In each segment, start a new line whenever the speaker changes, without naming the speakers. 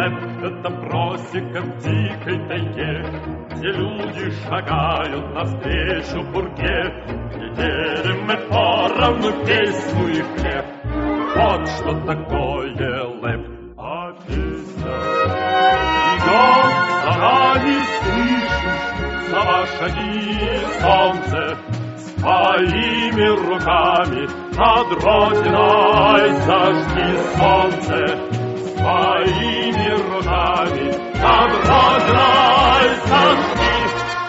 Лепт — это просека в дикой тайге, где люди шагают навстречу бурге. Где делим мы поровну песню и хлеб. Вот что такое лепт. А песня идет за нами, слышишь, слова, шаги, солнце. Своими руками над родиной зажги солнце. Своими руками над родиной зажги.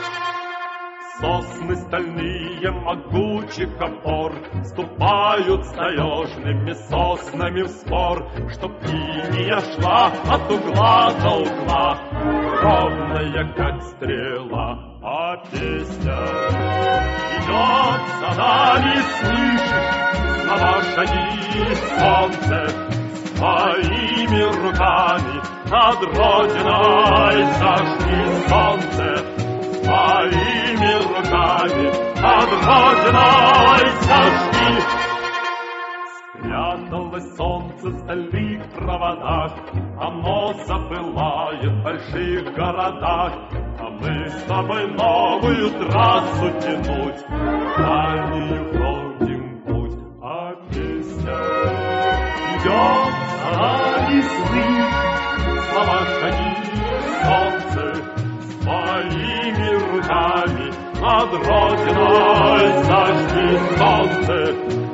Сосны стальные могучих опор вступают с таежными соснами в спор, чтоб линия шла от угла до угла, ровная, как стрела. А песня идет за нами, слышишь, слова, шаги, солнце. Своими руками над родиной зажги солнце. Своими руками над родиной зажги. Спряталось солнце в стальных проводах, оно запылает в больших городах. А мы с тобой новую трассу тянуть, дальнюю пройдем путь. А песня идет за нами, слышь, слова, шаги, солнце. Своими руками над родиной зажги солнце.